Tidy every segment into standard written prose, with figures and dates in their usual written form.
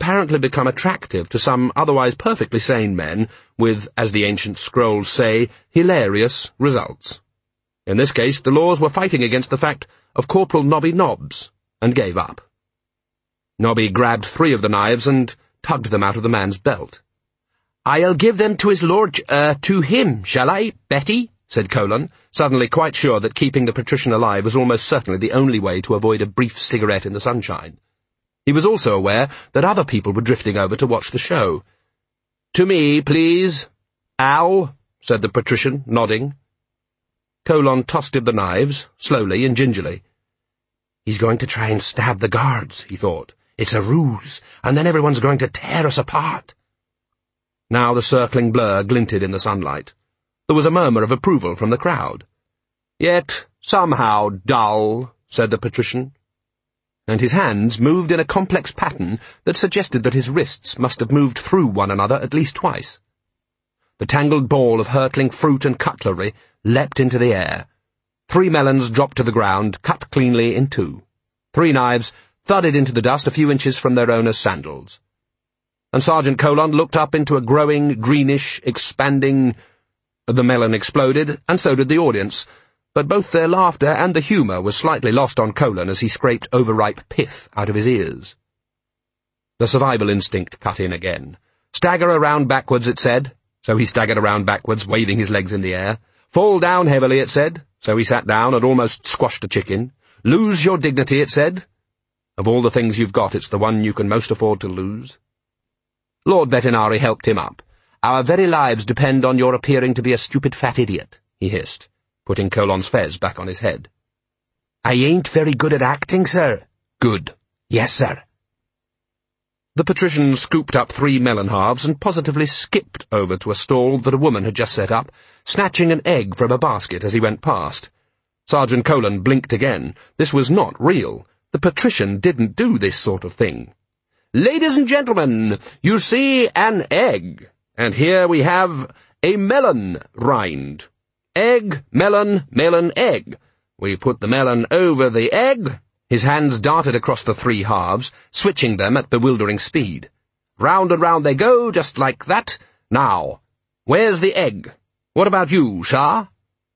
apparently become attractive to some otherwise perfectly sane men with, as the ancient scrolls say, hilarious results. In this case, the laws were fighting against the fact of Corporal Nobby Nobbs, and gave up. Nobby grabbed 3 of the knives and tugged them out of the man's belt. "I'll give them to to him, shall I, Betty?" said Colon, suddenly quite sure that keeping the patrician alive was almost certainly the only way to avoid a brief cigarette in the sunshine. He was also aware that other people were drifting over to watch the show. "To me, please." "Ow," said the patrician, nodding. Colon tossed him the knives, slowly and gingerly. "He's going to try and stab the guards," he thought. "It's a ruse, and then everyone's going to tear us apart." Now the circling blur glinted in the sunlight. There was a murmur of approval from the crowd. "Yet somehow dull," said the patrician. And his hands moved in a complex pattern that suggested that his wrists must have moved through one another at least twice. The tangled ball of hurtling fruit and cutlery leapt into the air. 3 melons dropped to the ground, cut cleanly in 2. 3 knives thudded into the dust a few inches from their owner's sandals. And Sergeant Colon looked up into a growing, greenish, expanding... The melon exploded, and so did the audience, but both their laughter and the humour was slightly lost on Colon as he scraped overripe pith out of his ears. The survival instinct cut in again. "Stagger around backwards," it said, so he staggered around backwards, waving his legs in the air. "Fall down heavily," it said, so he sat down and almost squashed a chicken. "Lose your dignity," it said. Of all the things you've got, it's the one you can most afford to lose. Lord Vetinari helped him up. "Our very lives depend on your appearing to be a stupid fat idiot," he hissed, putting Colon's fez back on his head. "I ain't very good at acting, sir." "Good. Yes, sir." The patrician scooped up 3 melon halves and positively skipped over to a stall that a woman had just set up, snatching an egg from a basket as he went past. Sergeant Colon blinked again. This was not real. The patrician didn't do this sort of thing. "Ladies and gentlemen, you see an egg. And here we have a melon rind. Egg, melon, melon, egg. We put the melon over the egg." His hands darted across the 3 halves, switching them at bewildering speed. "Round and round they go, just like that. Now, where's the egg? What about you, Shah?"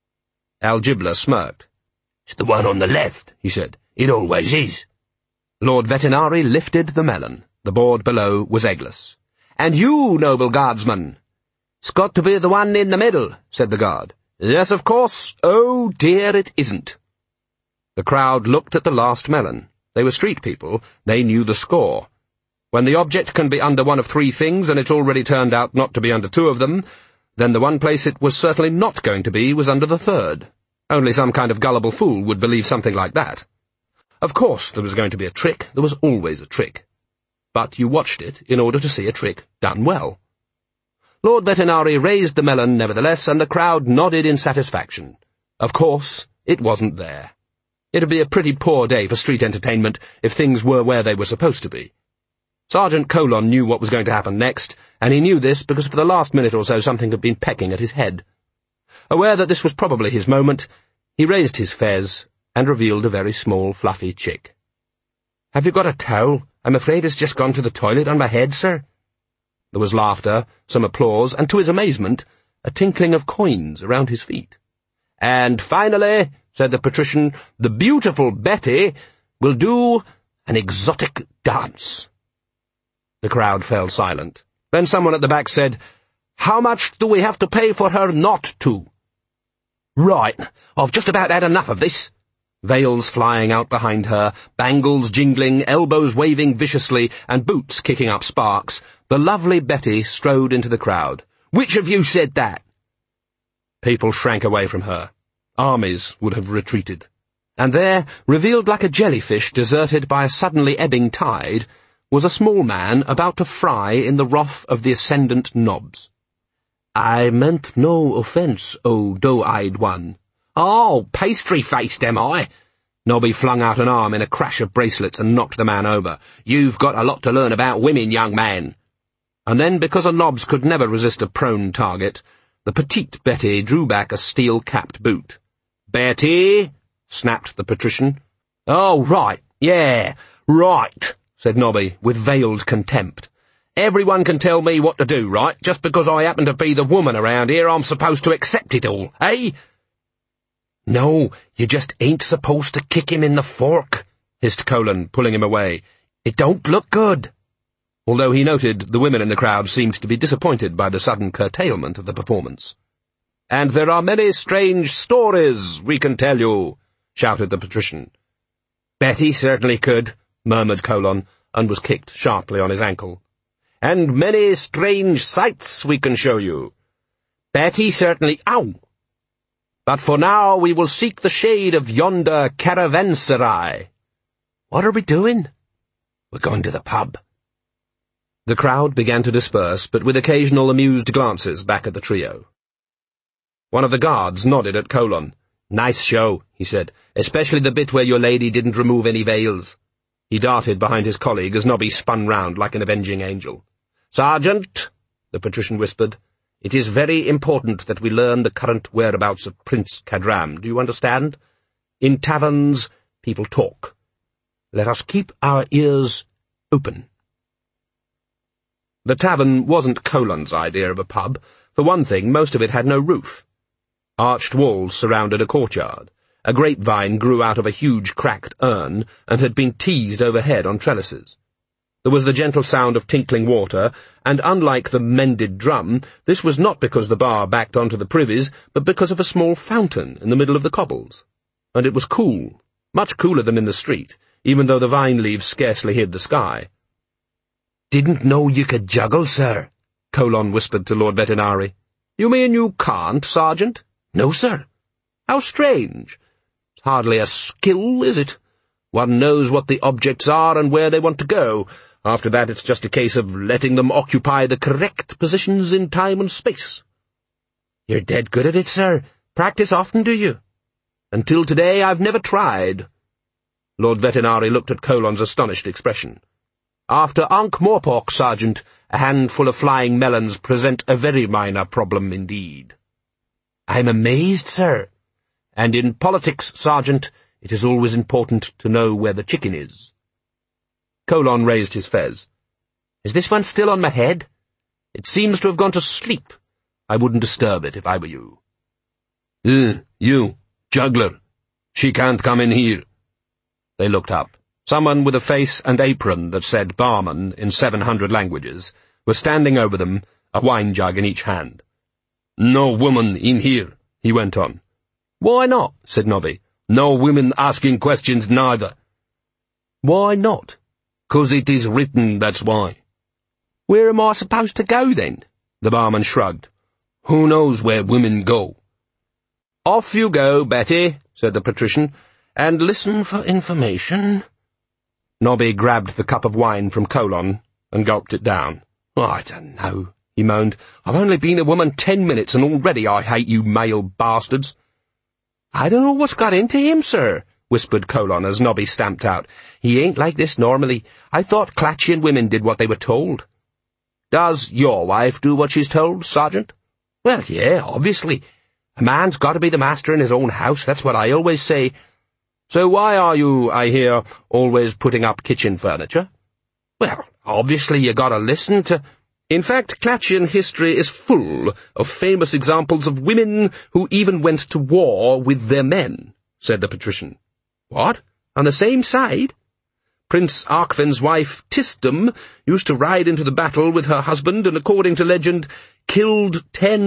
Al-Jibla smirked. "It's the one on the left," he said. "It always is." Lord Vetinari lifted the melon. The board below was eggless. "And you, noble guardsman?" "It's got to be the one in the middle," said the guard. "Yes, of course. Oh, dear, it isn't." The crowd looked at the last melon. They were street people. They knew the score. When the object can be under one of 3 things, and it's already turned out not to be under 2 of them, then the one place it was certainly not going to be was under the 3rd. Only some kind of gullible fool would believe something like that. Of course there was going to be a trick. There was always a trick. But you watched it in order to see a trick done well. Lord Vetinari raised the melon nevertheless, and the crowd nodded in satisfaction. Of course, it wasn't there. It'd be a pretty poor day for street entertainment if things were where they were supposed to be. Sergeant Colon knew what was going to happen next, and he knew this because for the last minute or so something had been pecking at his head. Aware that this was probably his moment, he raised his fez and revealed a very small, fluffy chick. "Have you got a towel? I'm afraid it's just gone to the toilet on my head, sir." There was laughter, some applause, and to his amazement, a tinkling of coins around his feet. "And finally," said the patrician, "the beautiful Betty will do an exotic dance." The crowd fell silent. Then someone at the back said, "How much do we have to pay for her not to?" "Right, I've just about had enough of this." Veils flying out behind her, bangles jingling, elbows waving viciously, and boots kicking up sparks, the lovely Betty strode into the crowd. "Which of you said that?" People shrank away from her. Armies would have retreated. And there, revealed like a jellyfish deserted by a suddenly ebbing tide, was a small man about to fry in the wrath of the ascendant Nobbs. "I meant no offence, O doe-eyed one." "Oh, pastry-faced, am I?" Nobby flung out an arm in a crash of bracelets and knocked the man over. "You've got a lot to learn about women, young man." And then, because a Nobbs could never resist a prone target, the petite Betty drew back a steel-capped boot. "Betty!" snapped the patrician. "Oh, right, yeah, right," said Nobby, with veiled contempt. "Everyone can tell me what to do, right? Just because I happen to be the woman around here, I'm supposed to accept it all, eh?" "No, you just ain't supposed to kick him in the fork," hissed Colon, pulling him away. "It don't look good." Although he noted the women in the crowd seemed to be disappointed by the sudden curtailment of the performance. "And there are many strange stories, we can tell you," shouted the patrician. "Betty certainly could," murmured Colon, and was kicked sharply on his ankle. "And many strange sights we can show you." "Betty certainly— Ow! But for now we will seek the shade of yonder caravanserai." "What are we doing?" "We're going to the pub." The crowd began to disperse, but with occasional amused glances back at the trio. One of the guards nodded at Colon. "Nice show," he said, "especially the bit where your lady didn't remove any veils." He darted behind his colleague as Nobby spun round like an avenging angel. "Sergeant," the patrician whispered, "it is very important that we learn the current whereabouts of Prince Cadram. Do you understand? In taverns, people talk. Let us keep our ears open." The tavern wasn't Colon's idea of a pub. For one thing, most of it had no roof. Arched walls surrounded a courtyard. A grapevine grew out of a huge cracked urn and had been teased overhead on trellises. There was the gentle sound of tinkling water, and unlike the mended drum, this was not because the bar backed onto the privies, but because of a small fountain in the middle of the cobbles. And it was cool, much cooler than in the street, even though the vine leaves scarcely hid the sky. "Didn't know you could juggle, sir," Colon whispered to Lord Vetinari. "You mean you can't, Sergeant?" "No, sir." "How strange. It's hardly a skill, is it? One knows what the objects are and where they want to go. After that it's just a case of letting them occupy the correct positions in time and space." "You're dead good at it, sir. Practice often, do you?" "Until today I've never tried." Lord Vetinari looked at Colon's astonished expression. "After Ankh-Morpork, Sergeant, a handful of flying melons present a very minor problem indeed." "I'm amazed, sir." "And in politics, Sergeant, it is always important to know where the chicken is." Colon raised his fez. "Is this one still on my head?" "It seems to have gone to sleep. I wouldn't disturb it if I were you." You, juggler. She can't come in here." They looked up. Someone with a face and apron that said barman in 700 languages was standing over them, a wine jug in each hand. "No woman in here," he went on. "Why not?" said Nobby. "No women asking questions neither." "Why not?" "'Cause it is written, that's why." "Where am I supposed to go, then?" The barman shrugged. "Who knows where women go?" "Off you go, Betty," said the patrician, "and listen for information." Nobby grabbed the cup of wine from Colon and gulped it down. "I don't know," he moaned. "I've only been a woman 10 minutes, and already I hate you male bastards." "I don't know what's got into him, sir," whispered Colon as Nobby stamped out. "He ain't like this normally. I thought Clatchian women did what they were told." "Does your wife do what she's told, Sergeant?" "Well, yeah, obviously. A man's got to be the master in his own house, that's what I always say. So why are you, I hear, always putting up kitchen furniture?" "Well, obviously you gotta listen to—" "In fact, Clatchian history is full of famous examples of women who even went to war with their men," said the patrician. "What? On the same side?" "Prince Arkven's wife, Tisdom, used to ride into the battle with her husband and, according to legend, killed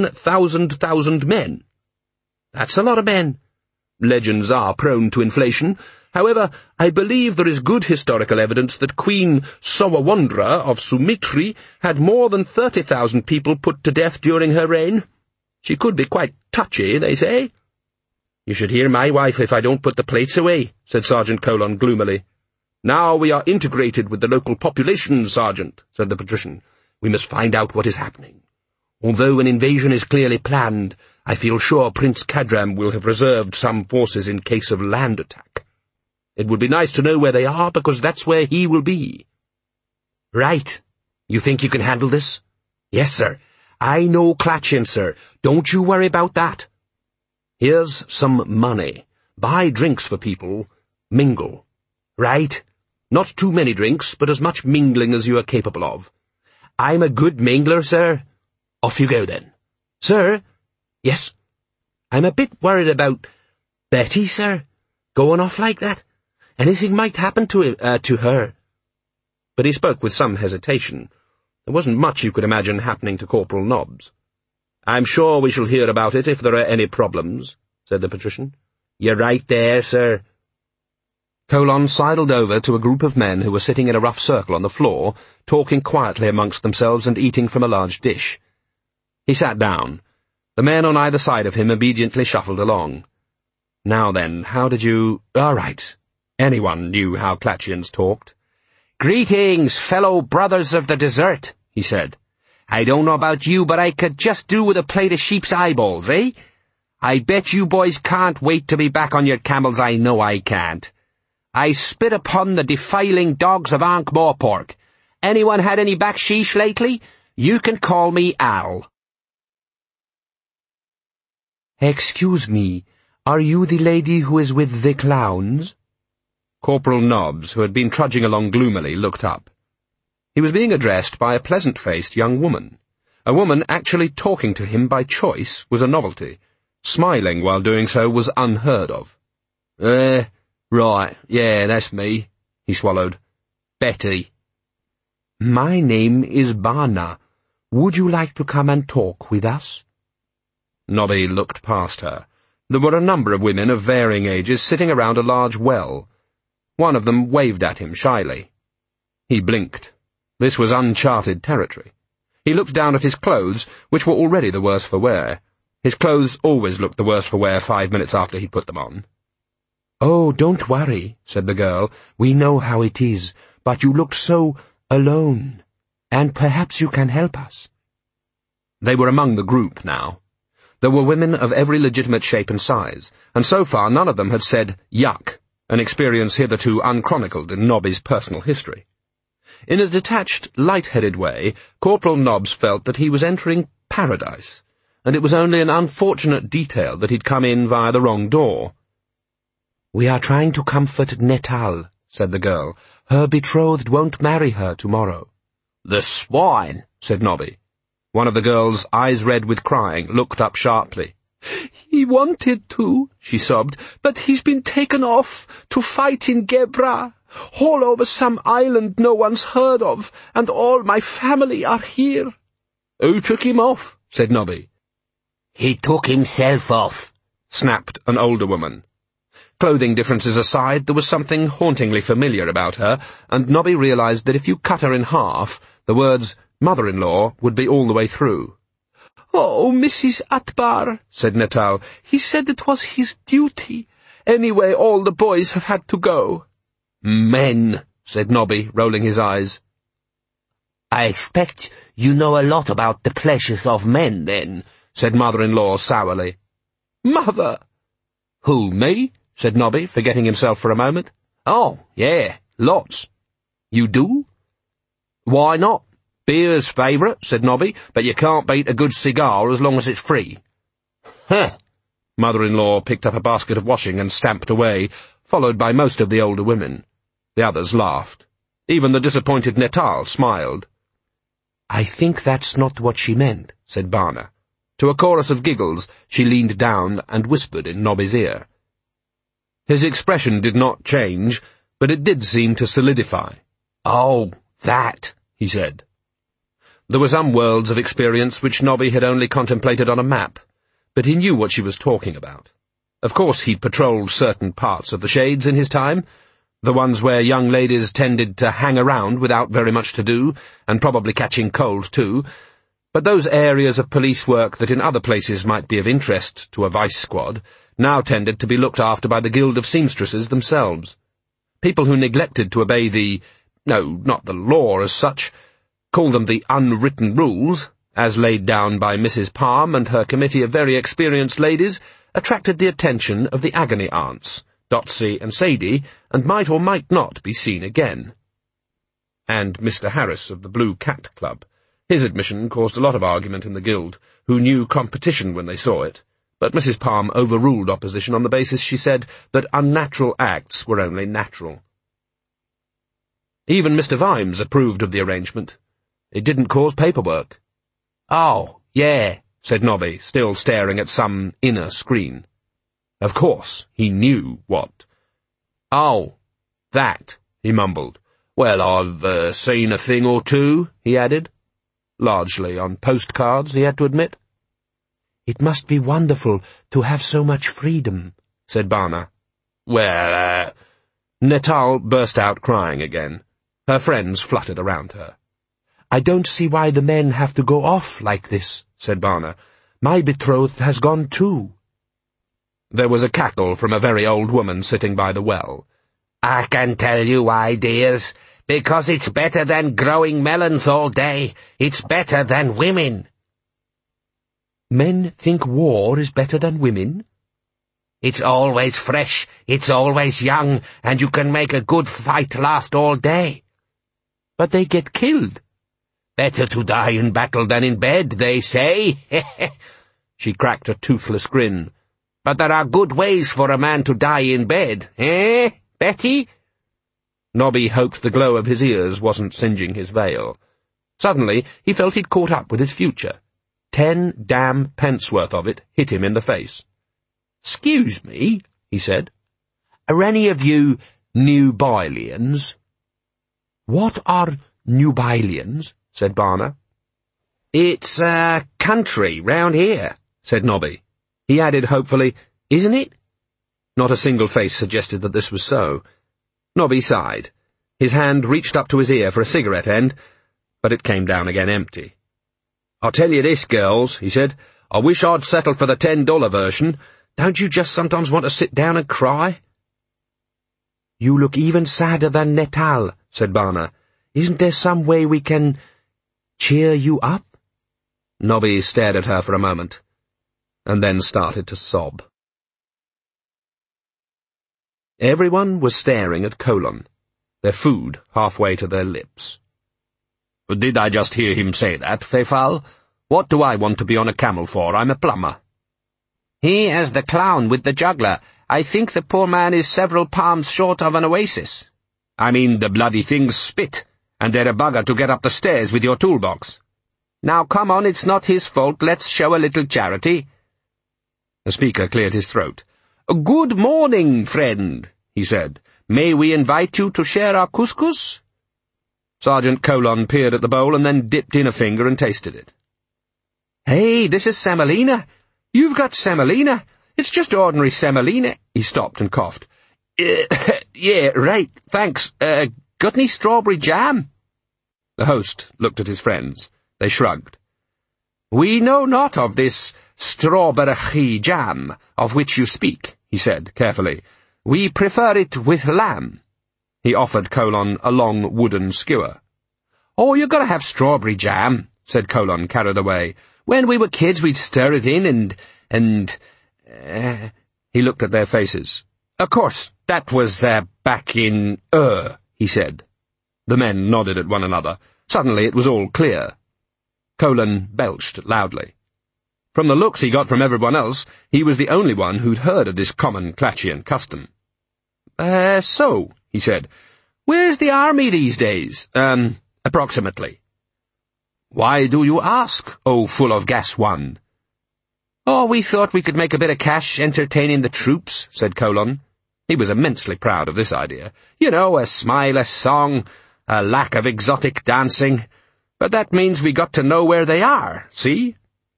10,000 men." "That's a lot of men." "Legends are prone to inflation. However, I believe there is good historical evidence that Queen Sowawandra of Sumitri had more than 30,000 people put to death during her reign. She could be quite touchy, they say." "You should hear my wife if I don't put the plates away," said Sergeant Colon gloomily. "Now we are integrated with the local population, Sergeant," said the patrician. "We must find out what is happening. Although an invasion is clearly planned, I feel sure Prince Cadram will have reserved some forces in case of land attack. It would be nice to know where they are, because that's where he will be." "Right. You think you can handle this?" "Yes, sir. I know Clatchian, sir. Don't you worry about that." "Here's some money. Buy drinks for people. Mingle." "Right. Not too many drinks, but as much mingling as you are capable of. I'm a good mingler, sir. Off you go, then. Sir? Yes? I'm a bit worried about Betty, sir. Going off like that. Anything might happen to her. But he spoke with some hesitation. There wasn't much you could imagine happening to Corporal Nobbs. I'm sure we shall hear about it if there are any problems, said the patrician. You're right there, sir. Colon sidled over to a group of men who were sitting in a rough circle on the floor, talking quietly amongst themselves and eating from a large dish. He sat down. The men on either side of him obediently shuffled along. Now then, how did you— All right. Anyone knew how Clatchians talked. Greetings, fellow brothers of the desert, he said. I don't know about you, but I could just do with a plate of sheep's eyeballs, eh? I bet you boys can't wait to be back on your camels. I know I can't. I spit upon the defiling dogs of Ankh-Morpork. Anyone had any baksheesh lately? You can call me Al. Excuse me, are you the lady who is with the clowns? Corporal Nobbs, who had been trudging along gloomily, looked up. He was being addressed by a pleasant-faced young woman. A woman actually talking to him by choice was a novelty. Smiling while doing so was unheard of. Right, yeah, that's me, he swallowed. Betty. My name is Bana. Would you like to come and talk with us? Nobby looked past her. There were a number of women of varying ages sitting around a large well. One of them waved at him shyly. He blinked. This was uncharted territory. He looked down at his clothes, which were already the worse for wear. His clothes always looked the worse for wear 5 minutes after he'd put them on. Oh, don't worry, said the girl. We know how it is, but you look so alone, and perhaps you can help us. They were among the group now. There were women of every legitimate shape and size, and so far none of them had said yuck, an experience hitherto unchronicled in Nobby's personal history. In a detached, light-headed way, Corporal Nobbs felt that he was entering paradise, and it was only an unfortunate detail that he'd come in via the wrong door. We are trying to comfort Netal, said the girl. Her betrothed won't marry her tomorrow. The swine, said Nobby. One of the girls, eyes red with crying, looked up sharply. He wanted to, she sobbed, but he's been taken off to fight in Gebra, all over some island no one's heard of, and all my family are here. Who took him off? Said Nobby. He took himself off, snapped an older woman. Clothing differences aside, there was something hauntingly familiar about her, and Nobby realized that if you cut her in half, the words mother-in-law would be all the way through. Oh, Mrs. Atbar, said Netal. He said it was his duty. Anyway, all the boys have had to go. Men, said Nobby, rolling his eyes. I expect you know a lot about the pleasures of men, then, said mother-in-law sourly. Mother! Who, me? Said Nobby, forgetting himself for a moment. Oh, yeah, lots. You do? Why not? Beer's favourite, said Nobby, but you can't beat a good cigar as long as it's free. Huh! Mother-in-law picked up a basket of washing and stamped away, followed by most of the older women. The others laughed. Even the disappointed Netal smiled. I think that's not what she meant, said Bana. To a chorus of giggles, she leaned down and whispered in Nobby's ear. His expression did not change, but it did seem to solidify. Oh, that, he said. There were some worlds of experience which Nobby had only contemplated on a map, but he knew what she was talking about. Of course he'd patrolled certain parts of the Shades in his time, the ones where young ladies tended to hang around without very much to do, and probably catching cold too, but those areas of police work that in other places might be of interest to a vice squad now tended to be looked after by the Guild of Seamstresses themselves. People who neglected to obey not the law as such, called them the unwritten rules, as laid down by Mrs. Palm and her committee of very experienced ladies, attracted the attention of the agony aunts, Dotsy and Sadie, and might or might not be seen again. And Mr. Harris of the Blue Cat Club. His admission caused a lot of argument in the Guild, who knew competition when they saw it, but Mrs. Palm overruled opposition on the basis, she said, that unnatural acts were only natural. Even Mr. Vimes approved of the arrangement. It didn't cause paperwork. "Oh, yeah," said Nobby, still staring at some inner screen. Of course, he knew what. "Oh, that," he mumbled. "Well, I've seen a thing or two," he added. Largely on postcards, he had to admit. "It must be wonderful to have so much freedom," said Barna. "Well, Natal burst out crying again. Her friends fluttered around her. "I don't see why the men have to go off like this," said Barna. "My betrothed has gone too." There was a cackle from a very old woman sitting by the well. "I can tell you why, dears. Because it's better than growing melons all day. It's better than women." "Men think war is better than women?" "It's always fresh, it's always young, and you can make a good fight last all day." "But they get killed." "Better to die in battle than in bed, they say." She cracked a toothless grin. "But there are good ways for a man to die in bed, eh, Betty?" Nobby hoped the glow of his ears wasn't singeing his veil. Suddenly, he felt he'd caught up with his future. 10 damn pence worth of it hit him in the face. "'Excuse me," he said. "Are any of you Nubilians?" "What are Nubilians?" said Barna. "It's a country round here," said Nobby. He added hopefully, "Isn't it?" Not a single face suggested that this was so. Nobby sighed. His hand reached up to his ear for a cigarette end, but it came down again empty. "I'll tell you this, girls," he said. "I wish I'd settled for the $10 version. Don't you just sometimes want to sit down and cry?" "You look even sadder than Natal," said Barna. "Isn't there some way we can cheer you up?" Nobby stared at her for a moment, and then started to sob. Everyone was staring at Colon, their food halfway to their lips. "Did I just hear him say that, Fefal? What do I want to be on a camel for? I'm a plumber." "He as the clown with the juggler. I think the poor man is several palms short of an oasis." "I mean the bloody things spit, and they're a bugger to get up the stairs with your toolbox." "Now come on, it's not his fault. Let's show a little charity." The speaker cleared his throat. "Good morning, friend," he said. "May we invite you to share our couscous?" Sergeant Colon peered at the bowl and then dipped in a finger and tasted it. "Hey, this is semolina. You've got semolina. It's just ordinary semolina." He stopped and coughed. Yeah, right, thanks. Got any strawberry jam?" The host looked at his friends. They shrugged. "We know not of this strawberry jam of which you speak," he said carefully. "We prefer it with lamb." He offered Colon a long wooden skewer. "Oh, you gotta have strawberry jam," said Colon, carried away. "When we were kids, we'd stir it in and He looked at their faces. "Of course, that was, back in, he said. The men nodded at one another. Suddenly it was all clear. Colon belched loudly. From the looks he got from everyone else, he was the only one who'd heard of this common Clatchian custom. So, he said, where's the army these days? Approximately. Why do you ask, oh full of gas one? Oh, we thought we could make a bit of cash entertaining the troops, said Colon. He was immensely proud of this idea. You know, a smileless song, a lack of exotic dancing. But that means we got to know where they are, see?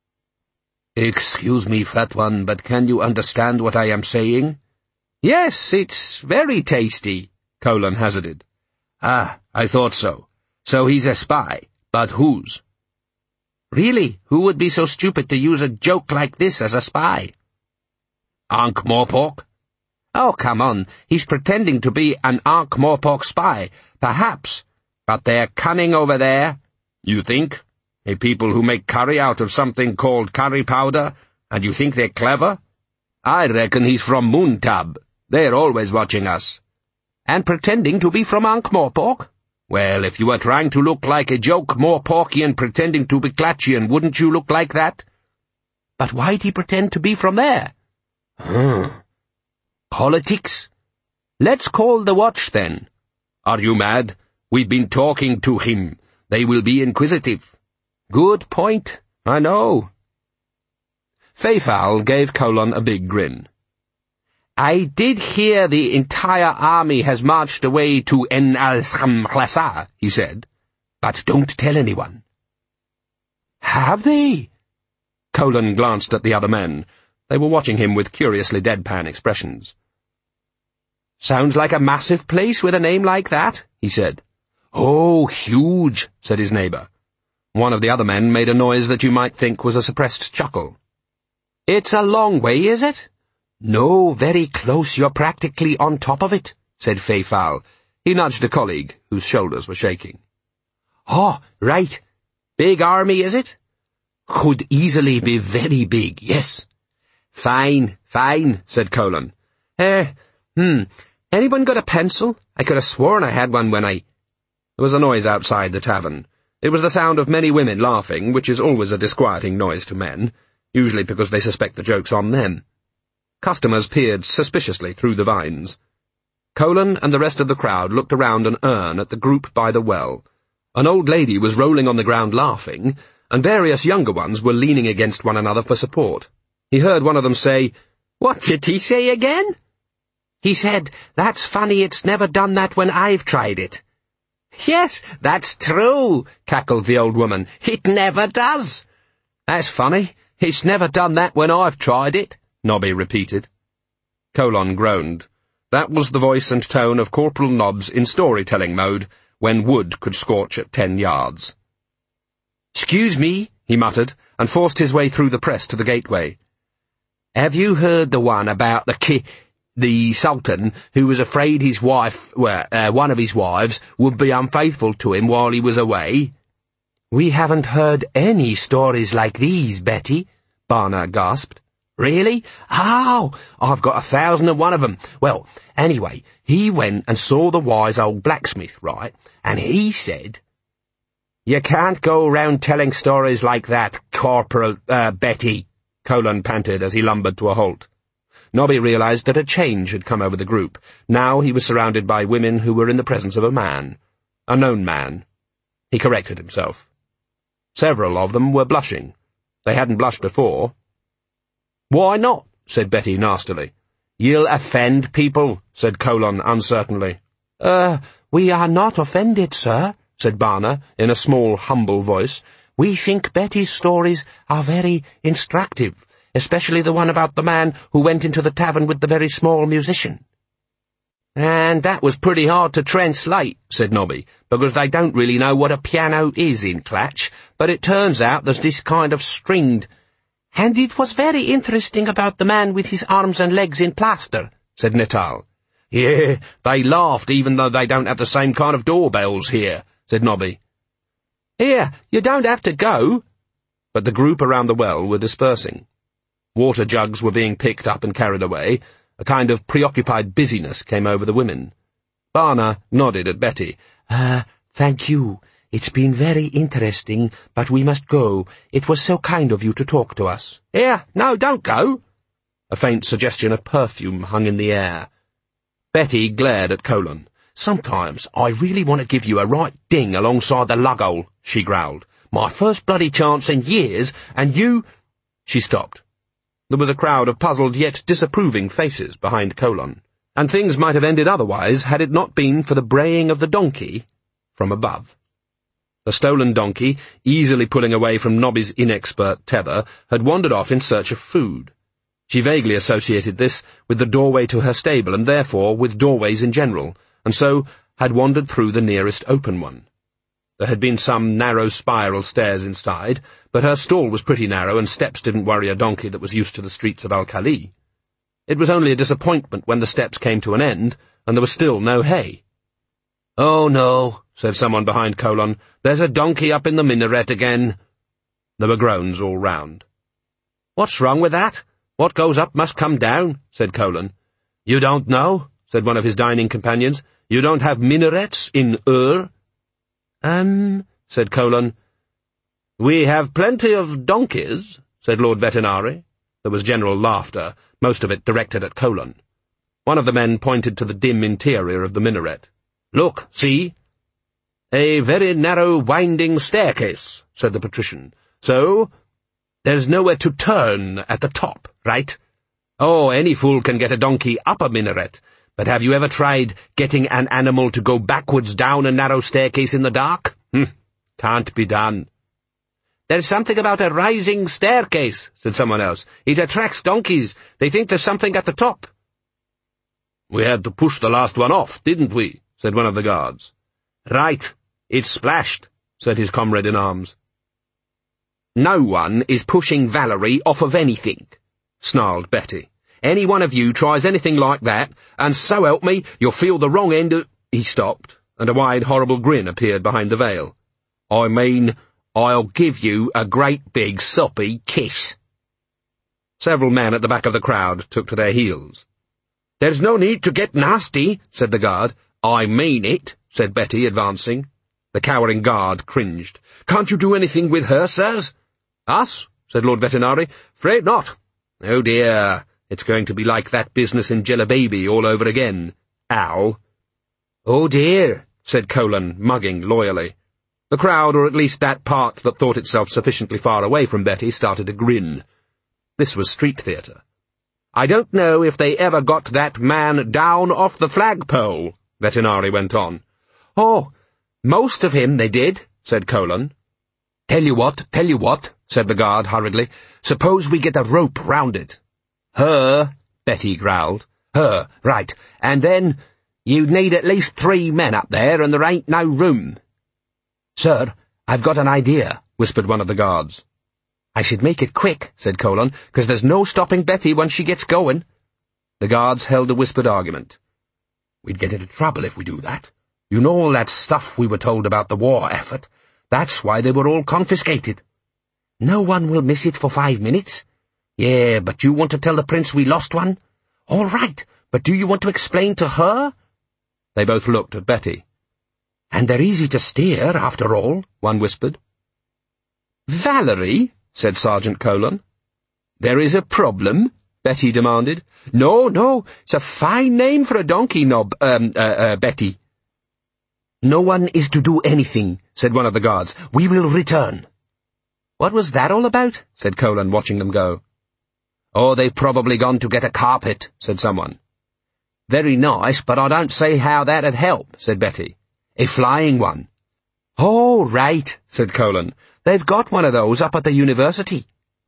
Excuse me, fat one, but can you understand what I am saying? Yes, it's very tasty, Colon hazarded. Ah, I thought so. So he's a spy, but whose? Really, who would be so stupid to use a joke like this as a spy? Ankh-Morpork? Oh, come on, he's pretending to be an Ankh-Morpork spy, perhaps, but they're cunning over there. You think? A people who make curry out of something called curry powder, and you think they're clever? I reckon he's from Muntab. They're always watching us. And pretending to be from Ankh-Morpork? Well, if you were trying to look like a joke Morporkian pretending to be Clatchian, wouldn't you look like that? But why'd he pretend to be from there? Politics? Let's call the watch, then. Are you mad? We've been talking to him. They will be inquisitive. Good point. I know. Feifowl gave Colon a big grin. I did hear the entire army has marched away to En al-Shamhlasa, he said. But don't tell anyone. Have they? Colon glanced at the other men. They were watching him with curiously deadpan expressions. Sounds like a massive place with a name like that, he said. Oh, huge, said his neighbour. One of the other men made a noise that you might think was a suppressed chuckle. It's a long way, is it? No, very close. You're practically on top of it, said Feifowl. He nudged a colleague, whose shoulders were shaking. Oh, right. Big army, is it? Could easily be very big, yes. Fine, said Colon. Anyone got a pencil? I could have sworn I had one when I— There was a noise outside the tavern. It was the sound of many women laughing, which is always a disquieting noise to men, usually because they suspect the joke's on them. Customers peered suspiciously through the vines. Colon and the rest of the crowd looked around an urn at the group by the well. An old lady was rolling on the ground laughing, and various younger ones were leaning against one another for support. He heard one of them say, "What did he say again?" He said, "That's funny, it's never done that when I've tried it." "Yes, that's true," cackled the old woman. "It never does." "That's funny. It's never done that when I've tried it," Nobby repeated. Colon groaned. That was the voice and tone of Corporal Nobbs in storytelling mode, when wood could scorch at 10 yards. "Excuse me," he muttered, and forced his way through the press to the gateway. "Have you heard the one about the Sultan, who was afraid his wife, one of his wives, would be unfaithful to him while he was away?" "We haven't heard any stories like these, Betty," Barna gasped. "Really? Oh, I've got 1,001 of them. Well, anyway, he went and saw the wise old blacksmith, right, and he said—" "You can't go round telling stories like that, Corporal, Betty," Colon panted as he lumbered to a halt. Nobby realized that a change had come over the group. Now he was surrounded by women who were in the presence of a man. A known man. He corrected himself. Several of them were blushing. They hadn't blushed before. "Why not?" said Betty nastily. "You'll offend people," said Colon uncertainly. We are not offended, sir," said Barna in a small, humble voice. "We think Betty's stories are very instructive, especially the one about the man who went into the tavern with the very small musician." "And that was pretty hard to translate," said Nobby, "because they don't really know what a piano is in Clatch, but it turns out there's this kind of stringed—" "And it was very interesting about the man with his arms and legs in plaster," said Nital. "Yeah, they laughed even though they don't have the same kind of doorbells here," said Nobby. "Here, you don't have to go." But the group around the well were dispersing. Water jugs were being picked up and carried away. A kind of preoccupied busyness came over the women. Barna nodded at Betty. Thank you. It's been very interesting, but we must go. It was so kind of you to talk to us." "Here, no, don't go." A faint suggestion of perfume hung in the air. Betty glared at Colon. "Sometimes I really want to give you a right ding alongside the lughole," she growled. "My first bloody chance in years, and you—" She stopped. There was a crowd of puzzled yet disapproving faces behind Colon, and things might have ended otherwise had it not been for the braying of the donkey from above. The stolen donkey, easily pulling away from Nobby's inexpert tether, had wandered off in search of food. She vaguely associated this with the doorway to her stable, and therefore with doorways in general, and so had wandered through the nearest open one. There had been some narrow spiral stairs inside, but her stall was pretty narrow, and steps didn't worry a donkey that was used to the streets of Al-Khali. It was only a disappointment when the steps came to an end, and there was still no hay. "Oh, no," said someone behind Colon. "There's a donkey up in the minaret again." There were groans all round. "What's wrong with that? What goes up must come down," said Colon. "You don't know," said one of his dining companions. "You don't have minarets in Ur?" Said Colon. "We have plenty of donkeys," said Lord Vetinari. There was general laughter, most of it directed at Colon. One of the men pointed to the dim interior of the minaret. "Look, see?" "A very narrow, winding staircase," said the patrician. "So, there's nowhere to turn at the top, right? Oh, any fool can get a donkey up a minaret, but have you ever tried getting an animal to go backwards down a narrow staircase in the dark? Can't be done." "There's something about a rising staircase," said someone else. "It attracts donkeys. They think there's something at the top." "We had to push the last one off, didn't we?" said one of the guards. "Right. It splashed," said his comrade-in-arms. "No one is pushing Valerie off of anything," snarled Betty. "Any one of you tries anything like that, and so help me, you'll feel the wrong end of—" He stopped, and a wide, horrible grin appeared behind the veil. "I mean, I'll give you a great big soppy kiss." Several men at the back of the crowd took to their heels. "There's no need to get nasty," said the guard. "I mean it," said Betty, advancing. The cowering guard cringed. "Can't you do anything with her, sirs?" "Us?" said Lord Vetinari. "'Fraid not. Oh dear, it's going to be like that business in Jellababy all over again. Al." "Oh dear," said Colin, mugging loyally. The crowd, or at least that part that thought itself sufficiently far away from Betty, started to grin. This was street theatre. "I don't know if they ever got that man down off the flagpole," Vetinari went on. "Oh, most of him they did," said Colin. Tell you what, said the guard hurriedly. "Suppose we get a rope round it." "Her," Betty growled. "Her, right. And then you'd need at least 3 men up there, and there ain't no room." "Sir, I've got an idea," whispered one of the guards. "I should make it quick," said Colin, "'cause there's no stopping Betty once she gets going." The guards held a whispered argument. "We'd get into trouble if we do that. You know all that stuff we were told about the war effort. That's why they were all confiscated." "No one will miss it for 5 minutes." "Yeah, but you want to tell the prince we lost one?" "All right, but do you want to explain to her?" They both looked at Betty. "And they're easy to steer, after all," one whispered. "Valerie," said Sergeant Colin. "There is a problem?" Betty demanded. No, it's a fine name for a donkey, Betty." "No one is to do anything," said one of the guards. "We will return." "What was that all about?" said Colin, watching them go. "Oh, they've probably gone to get a carpet," said someone. "Very nice, but I don't see how that'd help," said Betty. "A flying one." "Oh, right," said Colin. "They've got one of those up at the university."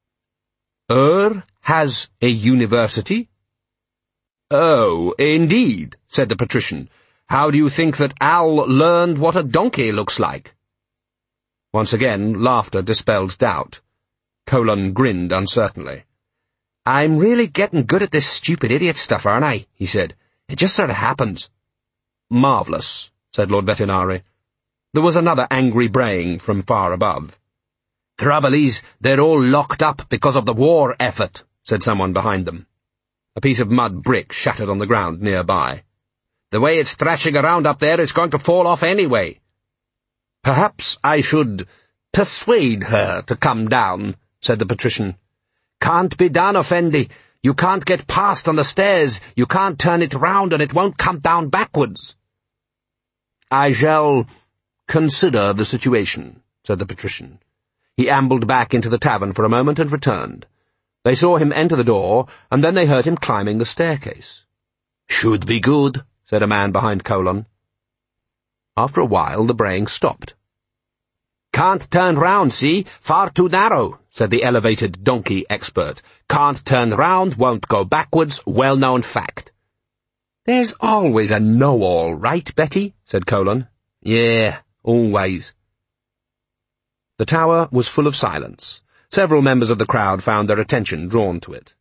Has a university?" "Oh, indeed," said the patrician. "How do you think that Al learned what a donkey looks like?" Once again, laughter dispelled doubt. Colin grinned uncertainly. "I'm really getting good at this stupid idiot stuff, aren't I?" he said. "It just sort of happens." "Marvellous," said Lord Vetinari. There was another angry braying from far above. "Trouble is, they're all locked up because of the war effort," said someone behind them. A piece of mud brick shattered on the ground nearby. "The way it's thrashing around up there, it's going to fall off anyway." "Perhaps I should persuade her to come down," said the patrician. "Can't be done, Effendi. You can't get past on the stairs. You can't turn it round, and it won't come down backwards." "I shall consider the situation," said the patrician. He ambled back into the tavern for a moment and returned. They saw him enter the door, and then they heard him climbing the staircase. "Should be good," said a man behind Colin. After a while, the braying stopped. "Can't turn round, see? Far too narrow," said the elevated donkey expert. "Can't turn round, won't go backwards, well-known fact." "There's always a know-all, right, Betty?" said Colin. "Yeah, always." The tower was full of silence. Several members of the crowd found their attention drawn to it.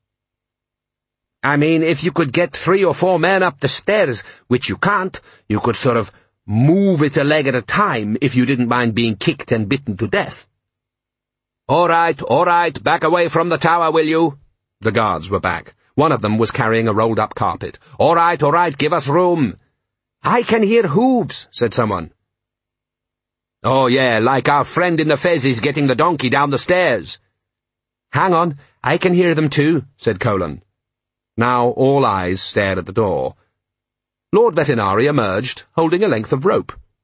"I mean, if you could get 3 or 4 men up the stairs, which you can't, you could sort of move it a leg at a time if you didn't mind being kicked and bitten to death." All right, back away from the tower, will you?" The guards were back. One of them was carrying a rolled-up carpet. All right, give us room." "I can hear hooves," said someone. "Oh, yeah, like our friend in the fezzes getting the donkey down the stairs." "Hang on, I can hear them too," said Colin. Now all eyes stared at the door. Lord Vetinari emerged, holding a length of rope.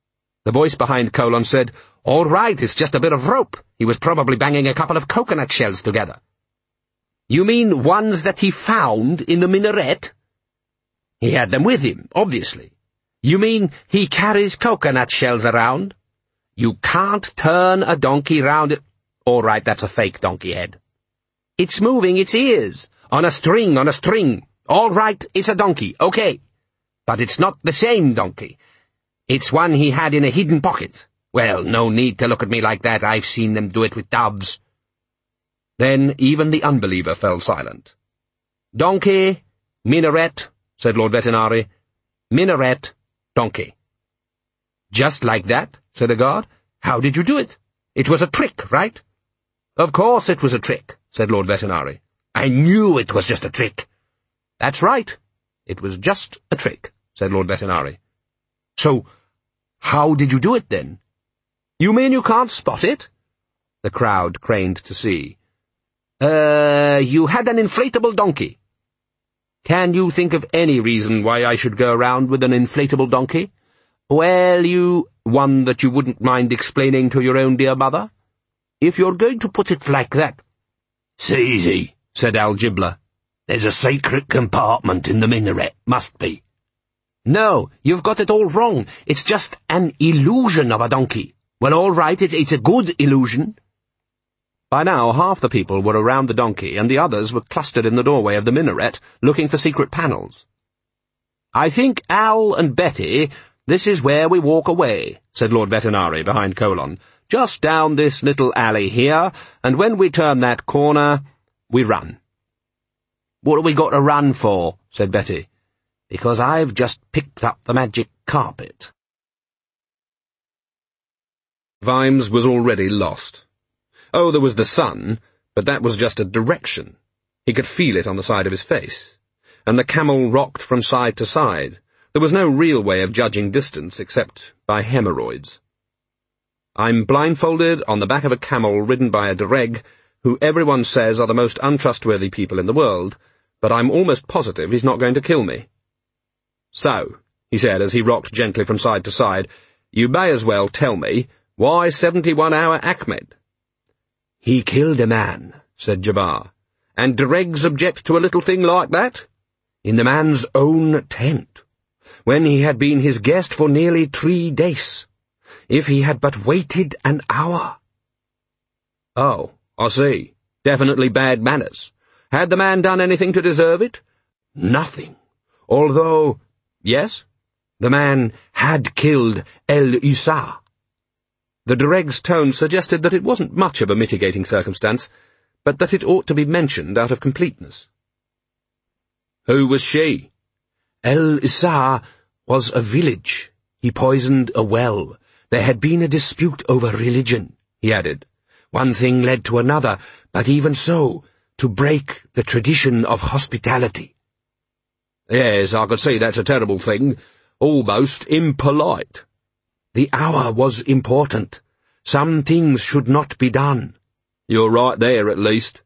The voice behind Colon said, "All right, it's just a bit of rope. He was probably banging a couple of coconut shells together." "You mean ones that he found in the minaret?" "He had them with him, obviously." "You mean he carries coconut shells around?" "You can't turn a donkey round it." "All right, that's a fake donkey head." "It's moving its ears. On a string, on a string. All right, it's a donkey, okay. But it's not the same donkey. It's one he had in a hidden pocket. Well, no need to look at me like that. I've seen them do it with doves." Then even the unbeliever fell silent. "Donkey, minaret," said Lord Vetinari. "Minaret, donkey." "Just like that?" said a guard. "How did you do it? It was a trick, right?" "Of course it was a trick," said Lord Vetinari. "I knew it was just a trick." "That's right. It was just a trick," said Lord Vetinari. "So, how did you do it, then?" "You mean you can't spot it?" The crowd craned to see. You had an inflatable donkey." "Can you think of any reason why I should go around with an inflatable donkey?" "Well, one that you wouldn't mind explaining to your own dear mother?" "If you're going to put it like that—" "Easy," said Algibla. "There's a secret compartment in the minaret, must be." "No, you've got it all wrong. It's just an illusion of a donkey." "Well, all right, it's a good illusion." By now, half the people were around the donkey, and the others were clustered in the doorway of the minaret, looking for secret panels. "I think, Al and Betty, this is where we walk away," said Lord Vetinari behind Colon. "Just down this little alley here, and when we turn that corner, we run." "What have we got to run for?" said Betty. "Because I've just picked up the magic carpet." Vimes was already lost. Oh, there was the sun, but that was just a direction. He could feel it on the side of his face. And the camel rocked from side to side. There was no real way of judging distance except by hemorrhoids. I'm blindfolded on the back of a camel ridden by a Dereg, who everyone says are the most untrustworthy people in the world, but I'm almost positive he's not going to kill me. "So," he said as he rocked gently from side to side, "you may as well tell me, why 71-hour Ahmed?" "He killed a man," said Jabbar. "And Deregs object to a little thing like that?" "In the man's own tent, when he had been his guest for nearly 3 days. If he had but waited an hour." "Oh, I see. Definitely bad manners. Had the man done anything to deserve it?" "Nothing. Although—" "Yes?" "The man had killed El-Isa." The Dereg's tone suggested that it wasn't much of a mitigating circumstance, but that it ought to be mentioned out of completeness. "Who was she?" "El-Isa was a village. He poisoned a well. There had been a dispute over religion," he added. "One thing led to another, but even so, to break the tradition of hospitality." "Yes, I could see that's a terrible thing. Almost impolite." "The hour was important. Some things should not be done." "You're right there, at least."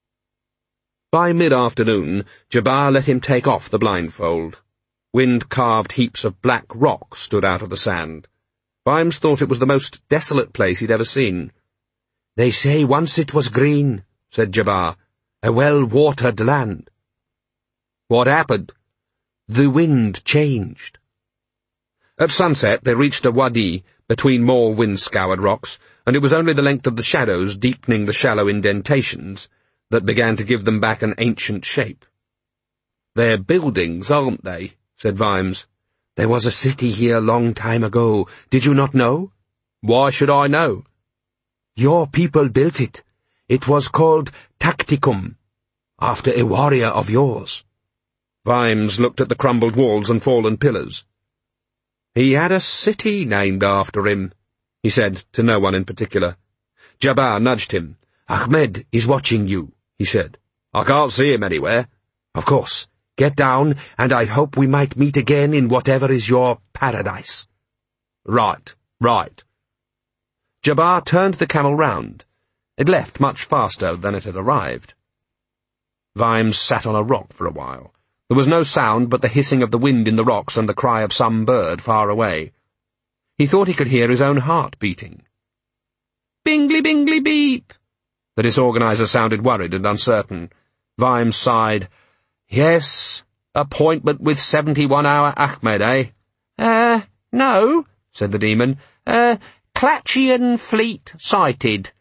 By mid-afternoon, Jabbar let him take off the blindfold. Wind-carved heaps of black rock stood out of the sand. Vimes thought it was the most desolate place he'd ever seen. "They say once it was green," said Jabbar. "A well-watered land." "What happened?" "The wind changed." At sunset they reached a wadi between more wind-scoured rocks, and it was only the length of the shadows deepening the shallow indentations that began to give them back an ancient shape. "They're buildings, aren't they?" said Vimes. "There was a city here long time ago. Did you not know?" "Why should I know?" "Your people built it. It was called Tacticum, after a warrior of yours." Vimes looked at the crumbled walls and fallen pillars. "He had a city named after him," he said to no one in particular. Jabbar nudged him. "Ahmed is watching you," he said. "I can't see him anywhere." "Of course. Get down, and I hope we might meet again in whatever is your paradise." Right. Jabbar turned the camel round. It left much faster than it had arrived. Vimes sat on a rock for a while. There was no sound but the hissing of the wind in the rocks and the cry of some bird far away. He thought he could hear his own heart beating. "Bingly, bingly, beep!" The disorganizer sounded worried and uncertain. Vimes sighed. "Yes, appointment with 71-hour Ahmed, eh?" No," said the demon. Clatchian fleet sighted.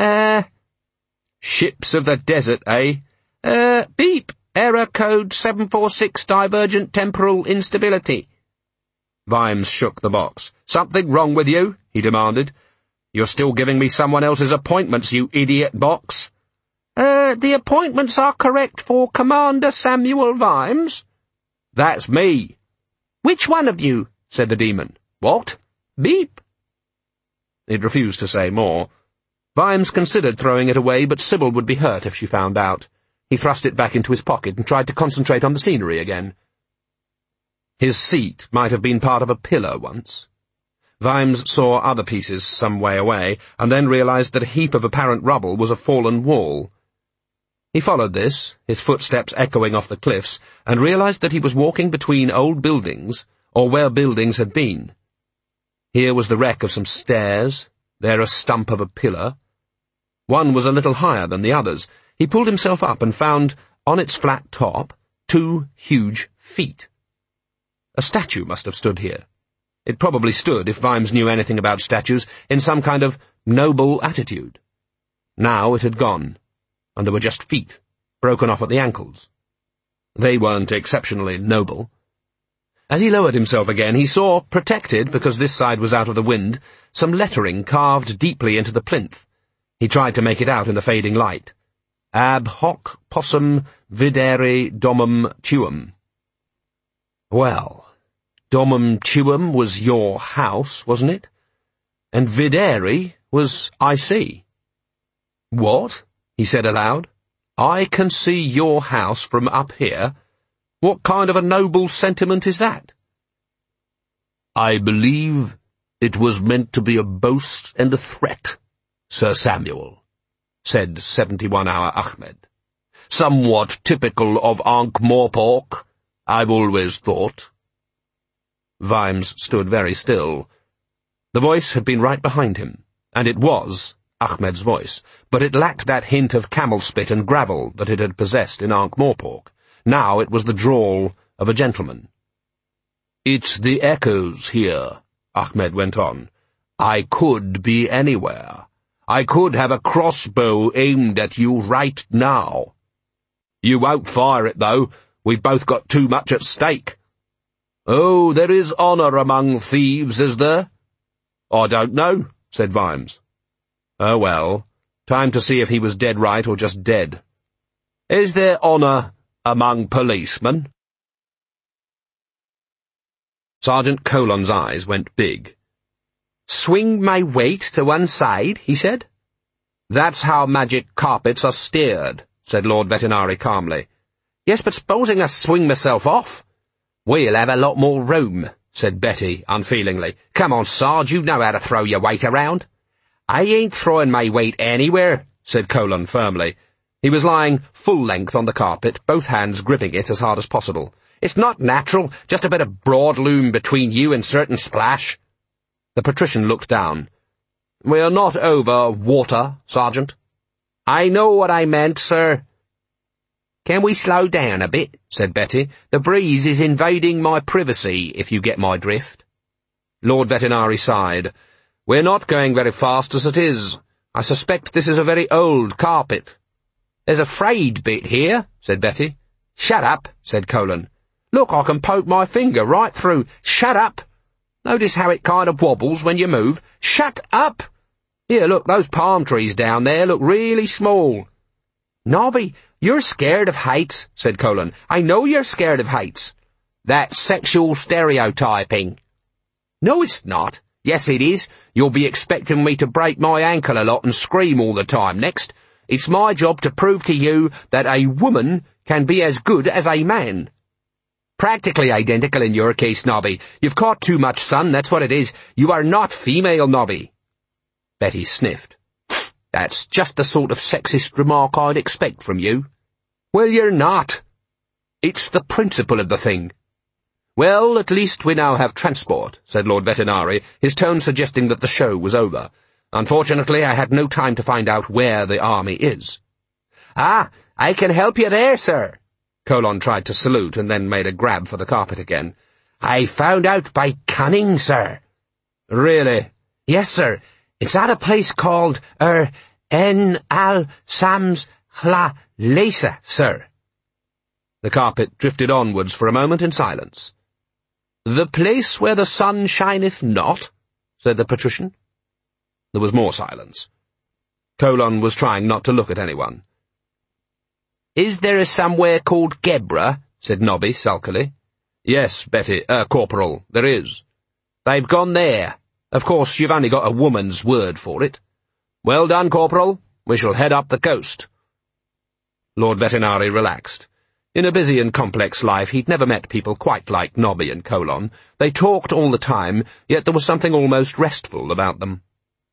Ships of the desert, eh? Beep! Error code 746 divergent temporal instability." Vimes shook the box. "Something wrong with you?" he demanded. "You're still giving me someone else's appointments, you idiot box." The appointments are correct for Commander Samuel Vimes." "That's me." "Which one of you?" said the demon. "What? Beep." It refused to say more. Vimes considered throwing it away, but Sybil would be hurt if she found out. He thrust it back into his pocket and tried to concentrate on the scenery again. His seat might have been part of a pillar once. Vimes saw other pieces some way away, and then realized that a heap of apparent rubble was a fallen wall. He followed this, his footsteps echoing off the cliffs, and realized that he was walking between old buildings, or where buildings had been. Here was the wreck of some stairs, there a stump of a pillar. One was a little higher than the others. He pulled himself up and found, on its flat top, 2 huge feet. A statue must have stood here. It probably stood, if Vimes knew anything about statues, in some kind of noble attitude. Now it had gone, and there were just feet, broken off at the ankles. They weren't exceptionally noble. As he lowered himself again, he saw, protected, because this side was out of the wind, some lettering carved deeply into the plinth. He tried to make it out in the fading light. Ab hoc possum videre domum tuum. Well, domum tuum was your house, wasn't it? And videre was I see. "What?" he said aloud. "I can see your house from up here? What kind of a noble sentiment is that?" "I believe it was meant to be a boast and a threat, Sir Samuel," said 71-hour Ahmed. "Somewhat typical of Ankh-Morpork, I've always thought." Vimes stood very still. The voice had been right behind him, and it was Ahmed's voice, but it lacked that hint of camel spit and gravel that it had possessed in Ankh-Morpork. Now it was the drawl of a gentleman. "It's the echoes here," Ahmed went on. "I could be anywhere. I could have a crossbow aimed at you right now. You won't fire it, though. We've both got too much at stake." "Oh, there is honour among thieves, is there?" "I don't know," said Vimes. Oh well, time to see if he was dead right or just dead. "Is there honour among policemen?" Sergeant Colon's eyes went big. "Swing my weight to one side," he said. "That's how magic carpets are steered," said Lord Vetinari calmly. "Yes, but supposing I swing myself off?" "We'll have a lot more room," said Betty unfeelingly. "Come on, Sarge, you know how to throw your weight around." "I ain't throwing my weight anywhere," said Colon firmly. He was lying full length on the carpet, both hands gripping it as hard as possible. "It's not natural, just a bit of broadloom between you and certain splash." The patrician looked down. "We're not over water, Sergeant." "I know what I meant, sir." "Can we slow down a bit?" said Betty. "The breeze is invading my privacy, if you get my drift." Lord Vetinari sighed. "We're not going very fast as it is. I suspect this is a very old carpet." "There's a frayed bit here," said Betty. "Shut up," said Colon. "Look, I can poke my finger right through. Shut up. Notice how it kind of wobbles when you move. Shut up. Here, look, those palm trees down there look really small." "Nobby, you're scared of heights," said Colon. "I know you're scared of heights." "That's sexual stereotyping." "No, it's not." "Yes, it is. You'll be expecting me to break my ankle a lot and scream all the time next. It's my job to prove to you that a woman can be as good as a man. Practically identical in your case, Nobby. You've caught too much sun, that's what it is. You are not female, Nobby." Betty sniffed. "That's just the sort of sexist remark I'd expect from you." "Well, you're not. It's the principle of the thing. "Well, at least we now have transport," said Lord Vetinari, his tone suggesting that the show was over. "Unfortunately, I had no time to find out where the army is." "Ah, I can help you there, sir." Colon tried to salute and then made a grab for the carpet again. "I found out by cunning, sir." "Really?" "Yes, sir. It's at a place called, Sams Hla Lesa, sir." The carpet drifted onwards for a moment in silence. "The place where the sun shineth not?" said the patrician. There was more silence. Colon was trying not to look at anyone. "Is there a somewhere called Gebra?" said Nobby sulkily. "Yes, Corporal, there is." "They've gone there. Of course, you've only got a woman's word for it." "Well done, Corporal. We shall head up the coast." Lord Vetinari relaxed. In a busy and complex life, he'd never met people quite like Nobby and Colon. They talked all the time, yet there was something almost restful about them.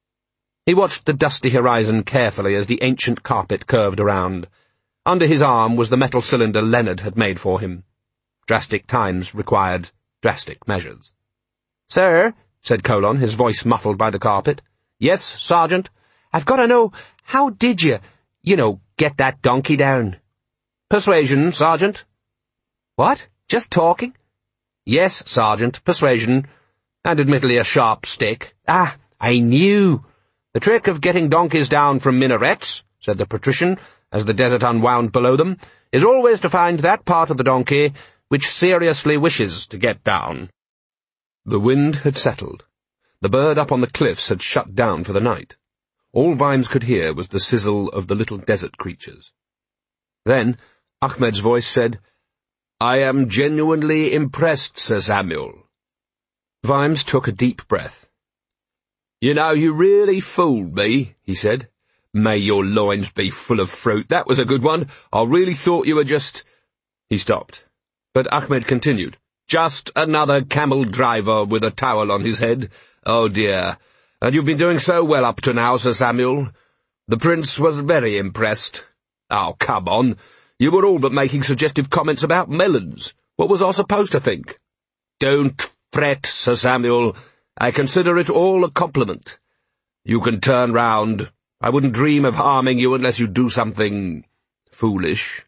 He watched the dusty horizon carefully as the ancient carpet curved around. Under his arm was the metal cylinder Leonard had made for him. Drastic times required drastic measures. "Sir," said Colon, his voice muffled by the carpet. "Yes, Sergeant?" "I've got to know, how did you get that donkey down?" "Persuasion, Sergeant." "What? Just talking?" "Yes, Sergeant, persuasion, and admittedly a sharp stick." "Ah, I knew." "The trick of getting donkeys down from minarets," said the patrician, as the desert unwound below them, "is always to find that part of the donkey which seriously wishes to get down." The wind had settled. The bird up on the cliffs had shut down for the night. All Vimes could hear was the sizzle of the little desert creatures. Then Ahmed's voice said, "I am genuinely impressed, Sir Samuel." Vimes took a deep breath. "You know, you really fooled me," he said. "May your loins be full of fruit. That was a good one. I really thought you were just—" He stopped. But Ahmed continued, "Just another camel driver with a towel on his head. Oh dear. And you've been doing so well up to now, Sir Samuel. The Prince was very impressed. Oh, come on. You were all but making suggestive comments about melons. What was I supposed to think?" "Don't fret, Sir Samuel. I consider it all a compliment. You can turn round. I wouldn't dream of harming you unless you do something foolish."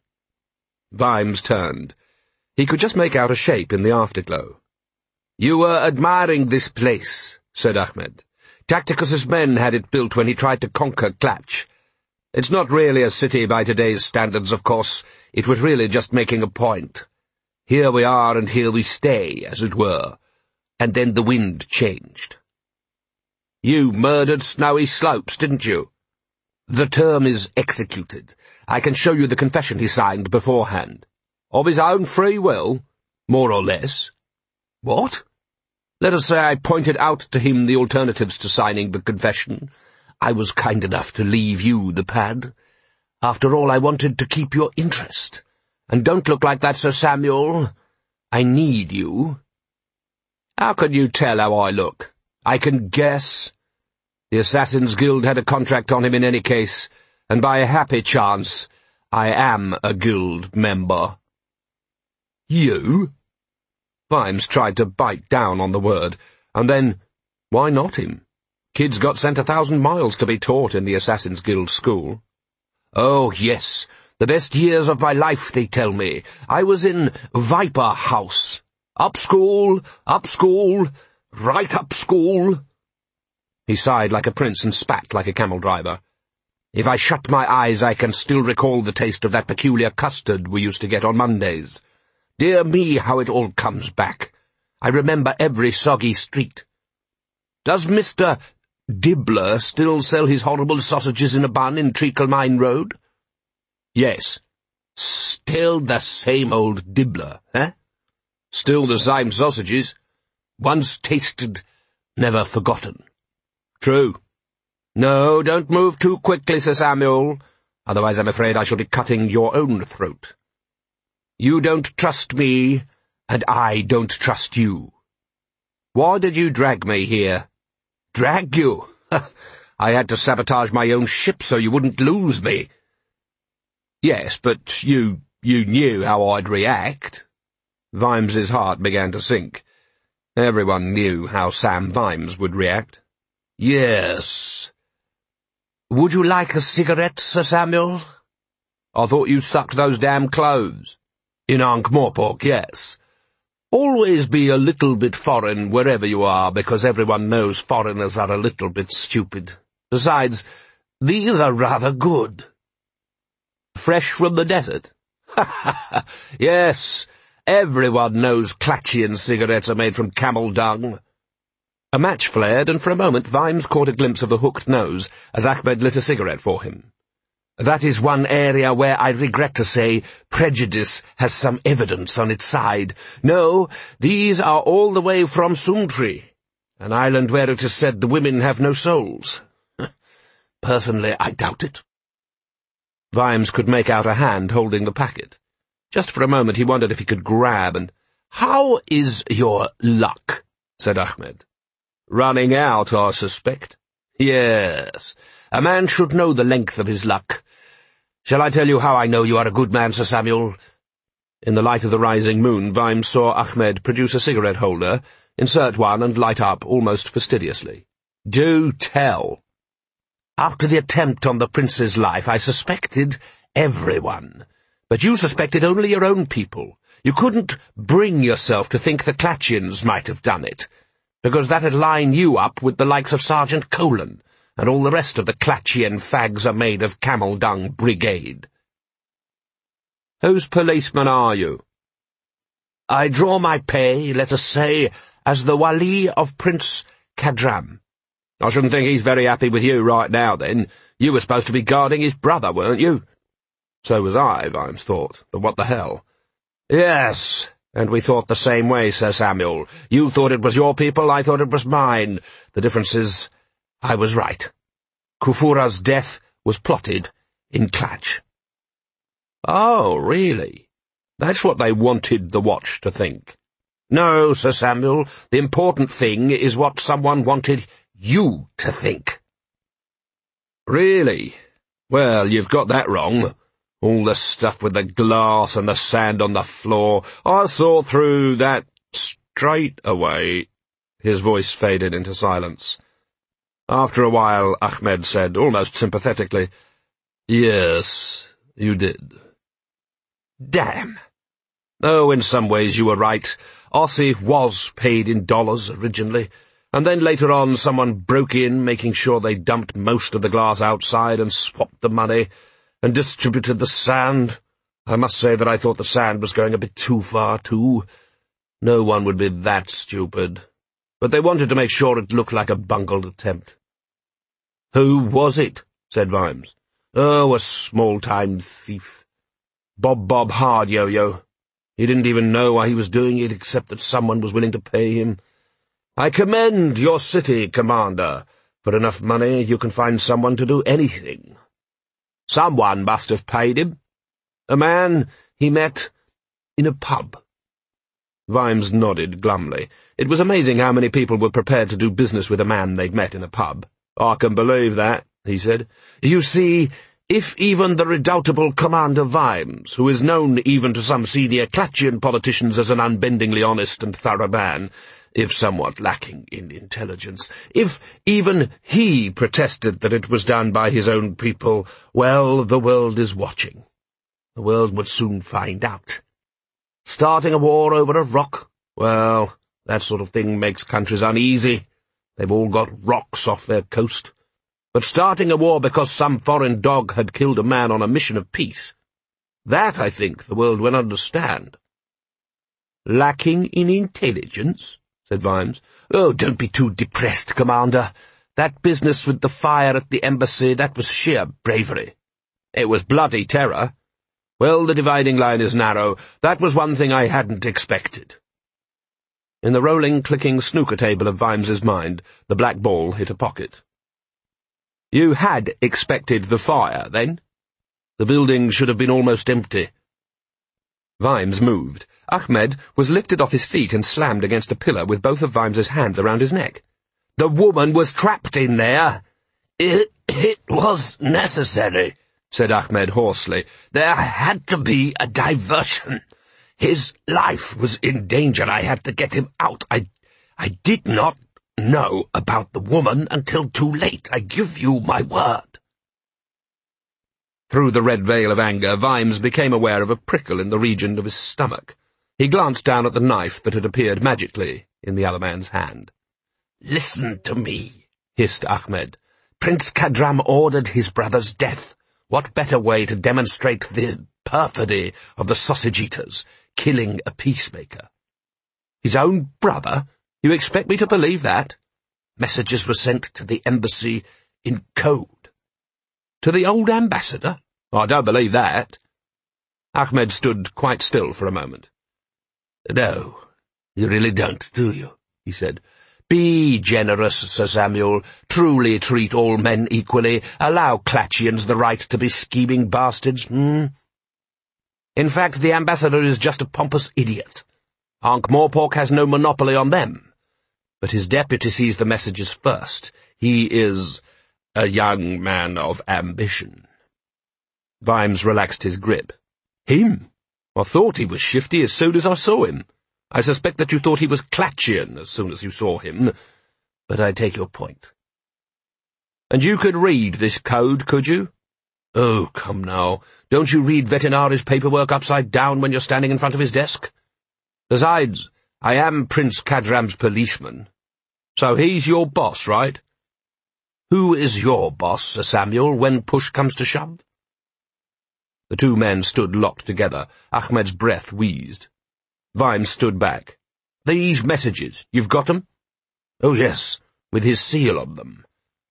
Vimes turned. He could just make out a shape in the afterglow. "You were admiring this place," said Ahmed. "Tacticus's men had it built when he tried to conquer Klatch. It's not really a city by today's standards, of course. It was really just making a point. Here we are and here we stay, as it were. And then the wind changed." "You murdered Snowy Slopes, didn't you?" "The term is executed. I can show you the confession he signed beforehand." "Of his own free will?" "More or less." "What?" "Let us say I pointed out to him the alternatives to signing the confession. I was kind enough to leave you the pad. After all, I wanted to keep your interest. And don't look like that, Sir Samuel. I need you." "How can you tell how I look?" "I can guess. The Assassin's Guild had a contract on him in any case, and by a happy chance, I am a guild member." "You?" Vimes tried to bite down on the word, and then, why not him? Kids got sent 1,000 miles to be taught in the Assassin's Guild school. "Oh, yes, the best years of my life, they tell me. I was in Viper House. Up school, right up school." He sighed like a prince and spat like a camel driver. "If I shut my eyes, I can still recall the taste of that peculiar custard we used to get on Mondays. Dear me, how it all comes back. I remember every soggy street. Does Mr. Dibbler still sell his horrible sausages in a bun in Treacle Mine Road?" "Yes." "Still the same old Dibbler, eh?" "Still the same sausages. Once tasted, never forgotten." "True." "No, don't move too quickly, Sir Samuel. Otherwise I'm afraid I shall be cutting your own throat. You don't trust me, and I don't trust you. Why did you drag me here?" "Drag you? I had to sabotage my own ship so you wouldn't lose me." "Yes, but you knew how I'd react." Vimes's heart began to sink. Everyone knew how Sam Vimes would react. Yes. Would you like a cigarette, Sir Samuel? I thought you sucked those damn cloves. In Ankh-Morpork, yes. Always be a little bit foreign wherever you are, because everyone knows foreigners are a little bit stupid. Besides, these are rather good. Fresh from the desert? Yes, everyone knows Clatchian cigarettes are made from camel dung. A match flared, and for a moment Vimes caught a glimpse of the hooked nose as Ahmed lit a cigarette for him. That is one area where I regret to say prejudice has some evidence on its side. No, these are all the way from Sumtri, an island where it is said the women have no souls. Personally, I doubt it. Vimes could make out a hand holding the packet. Just for a moment he wondered if he could grab and— "How is your luck?" said Ahmed. "Running out, I suspect." "Yes. A man should know the length of his luck. Shall I tell you how I know you are a good man, Sir Samuel?" In the light of the rising moon, Vimes saw Ahmed produce a cigarette holder, insert one, and light up almost fastidiously. "Do tell." "After the attempt on the prince's life, I suspected everyone. But you suspected only your own people. You couldn't bring yourself to think the Clatchians might have done it, because that'd line you up with the likes of Sergeant Colin, and all the rest of the Clatchian fags are made of camel dung brigade." "Whose policeman are you?" "I draw my pay, let us say, as the Wali of Prince Kadram." "I shouldn't think he's very happy with you right now, then. You were supposed to be guarding his brother, weren't you?" So was I, Vimes thought, but what the hell? "Yes, and we thought the same way, Sir Samuel. You thought it was your people, I thought it was mine. The difference is, I was right. Kufura's death was plotted in Clatch." "Oh, really? That's what they wanted the Watch to think." "No, Sir Samuel, the important thing is what someone wanted you to think." "Really? Well, you've got that wrong. All the stuff with the glass and the sand on the floor, I saw through that straight away." His voice faded into silence. After a while, Ahmed said, almost sympathetically, "Yes, you did." "Damn. Oh, in some ways you were right. Ossie was paid in dollars originally, and then later on someone broke in, making sure they dumped most of the glass outside and swapped the money, and distributed the sand. I must say that I thought the sand was going a bit too far, too. No one would be that stupid. But they wanted to make sure it looked like a bungled attempt." "Who was it?" said Vimes. "Oh, a small-time thief. Bob Hard-Yo-Yo. He didn't even know why he was doing it, except that someone was willing to pay him. I commend your city, Commander. For enough money, you can find someone to do anything. Someone must have paid him. A man he met in a pub." Vimes nodded glumly. It was amazing how many people were prepared to do business with a man they'd met in a pub. "I can believe that," he said. "You see, if even the redoubtable Commander Vimes, who is known even to some senior Clatchian politicians as an unbendingly honest and thorough man, if somewhat lacking in intelligence, if even he protested that it was done by his own people, well, the world is watching. The world would soon find out. Starting a war over a rock, well, that sort of thing makes countries uneasy. They've all got rocks off their coast. But starting a war because some foreign dog had killed a man on a mission of peace, that, I think, the world will understand." "Lacking in intelligence?" said Vimes. "Oh, don't be too depressed, Commander. That business with the fire at the embassy, that was sheer bravery." "It was bloody terror." "Well, the dividing line is narrow. That was one thing I hadn't expected." In the rolling, clicking snooker table of Vimes's mind, the black ball hit a pocket. "You had expected the fire, then?" "The building should have been almost empty." Vimes moved. Ahmed was lifted off his feet and slammed against a pillar with both of Vimes's hands around his neck. "The woman was trapped in there. It was necessary," said Ahmed hoarsely. "There had to be a diversion. His life was in danger. I had to get him out. I did not know about the woman until too late. I give you my word." Through the red veil of anger, Vimes became aware of a prickle in the region of his stomach. He glanced down at the knife that had appeared magically in the other man's hand. "Listen to me," hissed Ahmed. "Prince Kadram ordered his brother's death. What better way to demonstrate the perfidy of the sausage-eaters, killing a peacemaker?" "His own brother? You expect me to believe that?" "Messages were sent to the embassy in code." "To the old ambassador? I don't believe that." Ahmed stood quite still for a moment. "No, you really don't, do you?" he said. "Be generous, Sir Samuel. Truly treat all men equally. Allow Clatchians the right to be scheming bastards, In fact, the ambassador is just a pompous idiot. Ankh-Morpork has no monopoly on them. But his deputy sees the messages first. He is a young man of ambition." Vimes relaxed his grip. "Him? I thought he was shifty as soon as I saw him. I suspect that you thought he was Clatchian as soon as you saw him, but I take your point." "And you could read this code, could you?" "Oh, come now. Don't you read Vetinari's paperwork upside down when you're standing in front of his desk? Besides, I am Prince Kadram's policeman. So he's your boss, right?" "Who is your boss, Sir Samuel, when push comes to shove?" The two men stood locked together. Ahmed's breath wheezed. Vimes stood back. "These messages, you've got them?" "Oh, yes, with his seal on them."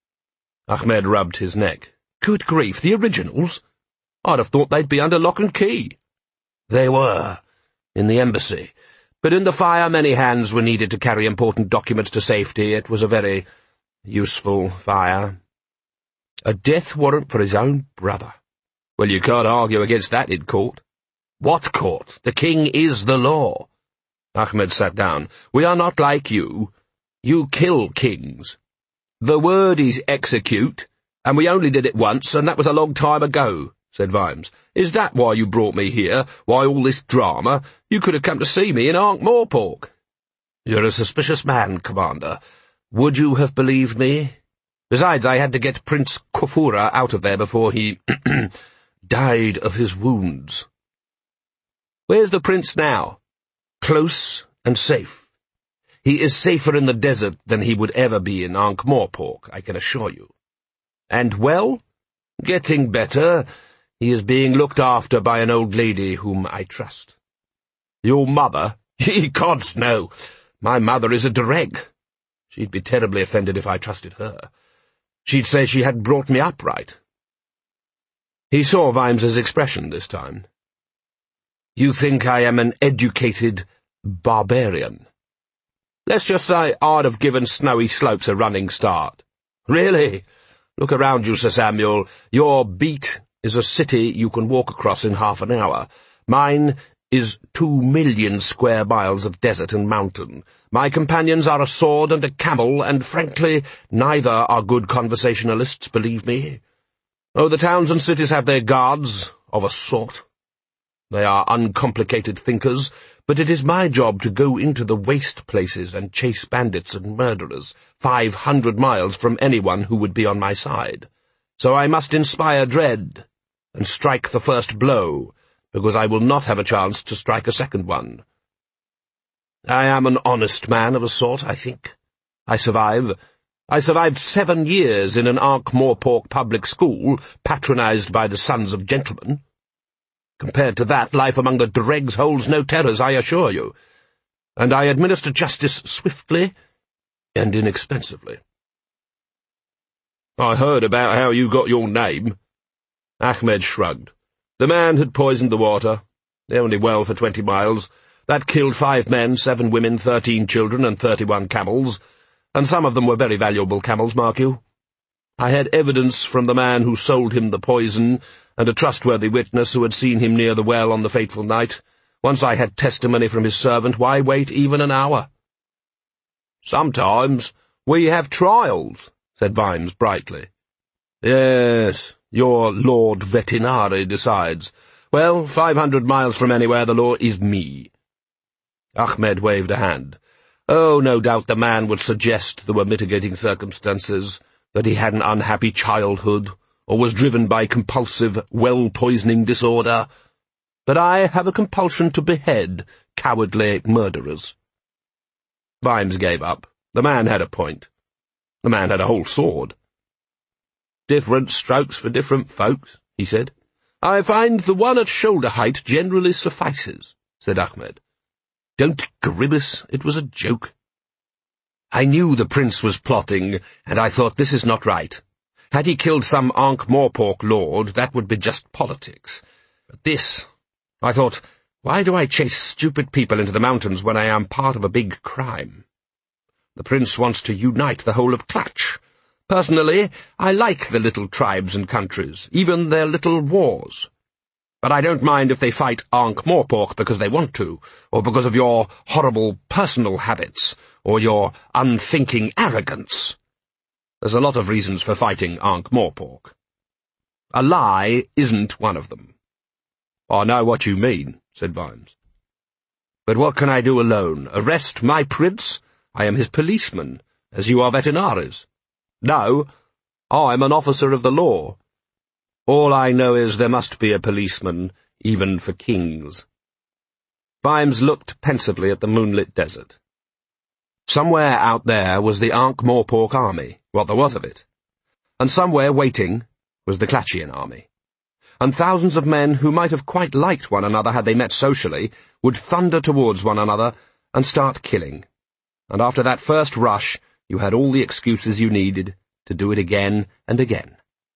Ahmed rubbed his neck. "Good grief, the originals? I'd have thought they'd be under lock and key." "They were, in the embassy. But in the fire many hands were needed to carry important documents to safety. It was a very useful fire." "A death warrant for his own brother. Well, you can't argue against that in court." "What court? The king is the law." Ahmed sat down. "We are not like you. You kill kings. The word is execute, and we only did it once, and that was a long time ago," said Vimes. "Is that why you brought me here? Why all this drama? You could have come to see me in Ankh-Morpork." "You're a suspicious man, Commander. Would you have believed me? Besides, I had to get Prince Kufura out of there before he died of his wounds." "Where's the prince now?" "Close and safe. He is safer in the desert than he would ever be in Ankh-Morpork, I can assure you." "And well?" "Getting better. He is being looked after by an old lady whom I trust." "Your mother?" "Ye gods, no. My mother is a Dureg. She'd be terribly offended if I trusted her. She'd say she hadn't brought me up right." He saw Vimes's expression this time. "You think I am an educated barbarian?" "Let's just say I'd have given Snowy Slopes a running start." "Really? Look around you, Sir Samuel. Your beat is a city you can walk across in half an hour. Mine is 2 million square miles of desert and mountain. My companions are a sword and a camel, and frankly, neither are good conversationalists, believe me. Oh, the towns and cities have their guards, of a sort. They are uncomplicated thinkers, but it is my job to go into the waste places and chase bandits and murderers 500 miles from anyone who would be on my side. So I must inspire dread and strike the first blow, because I will not have a chance to strike a second one. I am an honest man of a sort, I think. I survived 7 years in an Ankh-Morpork public school, patronized by the sons of gentlemen. Compared to that, life among the dregs holds no terrors, I assure you. And I administer justice swiftly and inexpensively." "I heard about how you got your name." Ahmed shrugged. "The man had poisoned the water. Only well for 20 miles. That killed 5 men, 7 women, 13 children, and 31 camels. And some of them were very valuable camels, mark you. I had evidence from the man who sold him the poison, and a trustworthy witness who had seen him near the well on the fateful night. Once I had testimony from his servant, why wait even an hour?" "Sometimes we have trials," said Vimes brightly. "Yes, your Lord Vetinari decides. Well, 500 miles from anywhere the law is me. Ahmed waved a hand. Oh, no doubt the man would suggest there were mitigating circumstances, that he had an unhappy childhood, or was driven by compulsive well-poisoning disorder. But I have a compulsion to behead cowardly murderers. Vimes gave up. The man had a point. The man had a whole sword. Different strokes for different folks, he said. I find the one at shoulder height generally suffices, said Ahmed. Don't grimace, it was a joke. I knew the prince was plotting, and I thought this is not right. Had he killed some Ankh-Morpork lord, that would be just politics. But this, I thought, why do I chase stupid people into the mountains when I am part of a big crime? The prince wants to unite the whole of Klatch. Personally, I like the little tribes and countries, even their little wars. But I don't mind if they fight Ankh-Morpork because they want to, or because of your horrible personal habits, or your unthinking arrogance. There's a lot of reasons for fighting Ankh-Morpork. A lie isn't one of them. I know what you mean, said Vimes. But what can I do alone? Arrest my prince? I am his policeman, as you are Veterinaries. No, I'm an officer of the law. All I know is there must be a policeman, even for kings. Vimes looked pensively at the moonlit desert. Somewhere out there was the Ankh-Morpork army, what there was of it. And somewhere waiting was the Klatchian army. And thousands of men who might have quite liked one another had they met socially would thunder towards one another and start killing. And after that first rush, you had all the excuses you needed to do it again and again.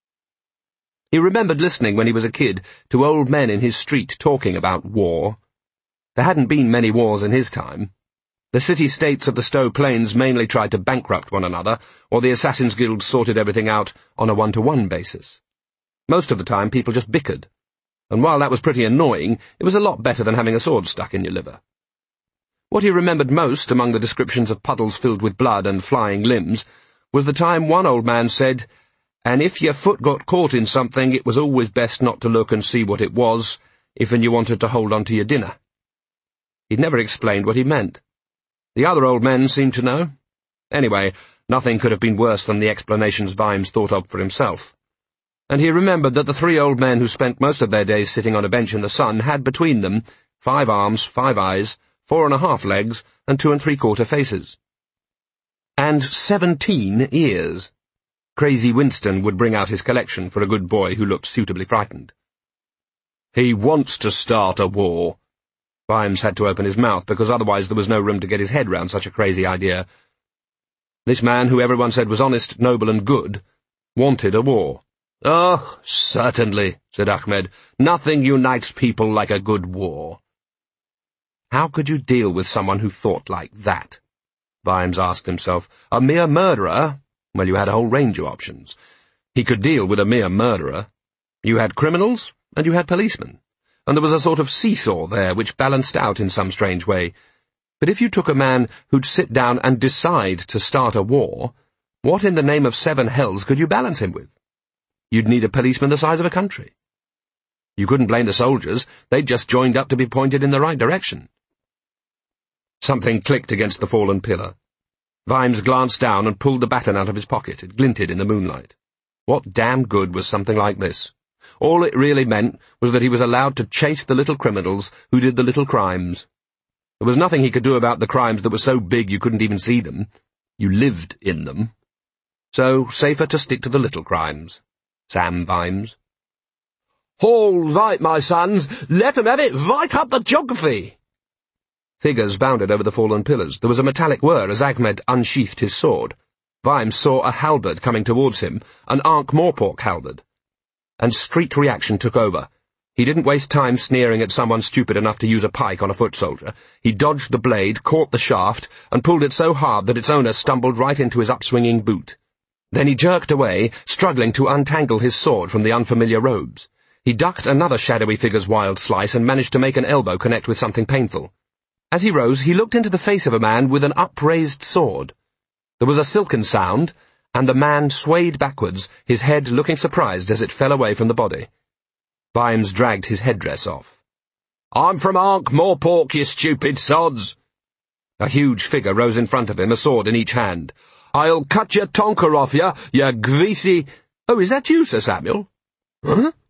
He remembered listening when he was a kid to old men in his street talking about war. There hadn't been many wars in his time. The city-states of the Stowe Plains mainly tried to bankrupt one another, or the Assassin's Guild sorted everything out on a one-to-one basis. Most of the time people just bickered, and while that was pretty annoying, it was a lot better than having a sword stuck in your liver. What he remembered most, among the descriptions of puddles filled with blood and flying limbs, was the time one old man said, "And if your foot got caught in something, it was always best not to look and see what it was, if you wanted to hold on to your dinner." He'd never explained what he meant. The other old men seemed to know. Anyway, nothing could have been worse than the explanations Vimes thought of for himself. And he remembered that the three old men who spent most of their days sitting on a bench in the sun had between them 5 arms, 5 eyes, 4.5 legs, and 2 3/4 faces. And 17 ears. Crazy Winston would bring out his collection for a good boy who looked suitably frightened. He wants to start a war. Vimes had to open his mouth, because otherwise there was no room to get his head round such a crazy idea. This man, who everyone said was honest, noble, and good, wanted a war. "Oh, certainly," said Ahmed. "Nothing unites people like a good war." How could you deal with someone who thought like that? Vimes asked himself. A mere murderer? Well, you had a whole range of options. He could deal with a mere murderer. You had criminals, and you had policemen. And there was a sort of seesaw there which balanced out in some strange way. But if you took a man who'd sit down and decide to start a war, what in the name of 7 hells could you balance him with? You'd need a policeman the size of a country. You couldn't blame the soldiers. They'd just joined up to be pointed in the right direction. Something clicked against the fallen pillar. Vimes glanced down and pulled the baton out of his pocket. It glinted in the moonlight. What damn good was something like this? All it really meant was that he was allowed to chase the little criminals who did the little crimes. There was nothing he could do about the crimes that were so big you couldn't even see them. You lived in them. So, safer to stick to the little crimes. Sam Vimes. "All right, my sons, let 'em have it right up the geography!" Figures bounded over the fallen pillars. There was a metallic whir as Ahmed unsheathed his sword. Vimes saw a halberd coming towards him, an Ankh-Morpork halberd. And street reaction took over. He didn't waste time sneering at someone stupid enough to use a pike on a foot soldier. He dodged the blade, caught the shaft, and pulled it so hard that its owner stumbled right into his upswinging boot. Then he jerked away, struggling to untangle his sword from the unfamiliar robes. He ducked another shadowy figure's wild slice and managed to make an elbow connect with something painful. As he rose, he looked into the face of a man with an upraised sword. There was a silken sound, and the man swayed backwards, his head looking surprised as it fell away from the body. Vimes dragged his headdress off. "I'm from Ankh-Morpork, you stupid sods!" A huge figure rose in front of him, a sword in each hand. "I'll cut your tonker off you greasy—" "Oh, is that you, Sir Samuel?" "Huh?"